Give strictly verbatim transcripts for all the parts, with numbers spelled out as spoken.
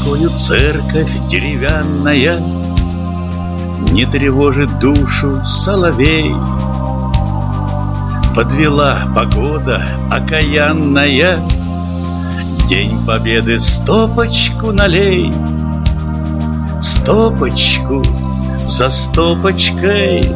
тобою церковь деревянная, не тревожит душу соловей. Подвела погода окаянная, День Победы стопочку налей. Стопочку за стопочкой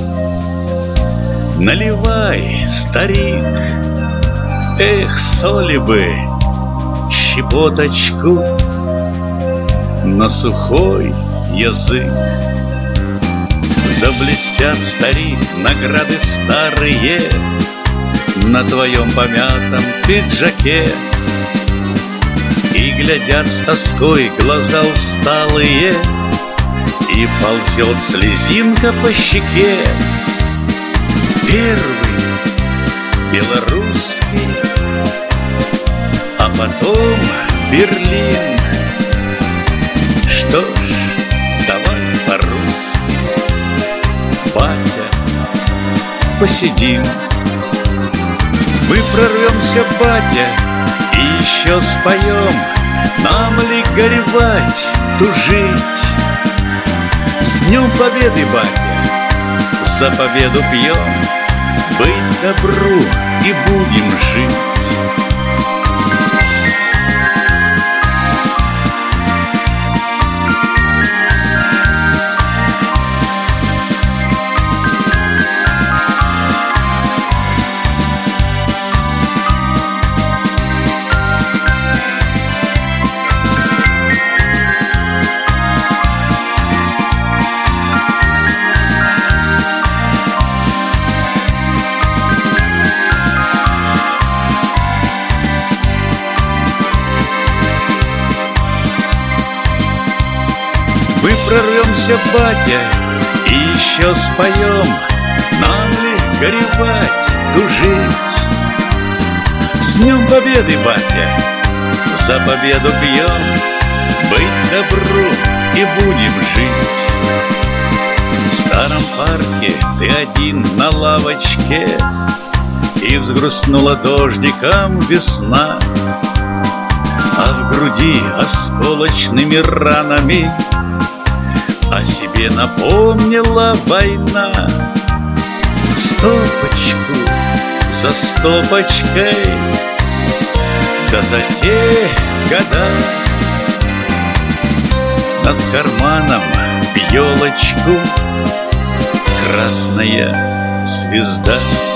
наливай, старик. Эх, соли бы щепоточку на сухой язык. Заблестят, старик, награды старые на твоем помятом пиджаке, и глядят с тоской глаза усталые, и ползет слезинка по щеке. Первый белорусский, а потом Берлин. Что ж, давай по-русски, батя, посидим. Мы прорвемся, батя, и еще споем. Нам ли горевать, тужить? С Днем Победы, батя, за победу пьем. Быть добру и будем жить. Мы прорвемся, батя, и еще споем. Нам ли горевать, тужить? С Днем Победы, батя, за победу пьем. Быть добру и будем жить. В старом парке ты один на лавочке, и взгрустнула дождиком весна, а в груди осколочными ранами о себе напомнила война. Стопочку за стопочкой, да за те года над карманом в елочку красная звезда.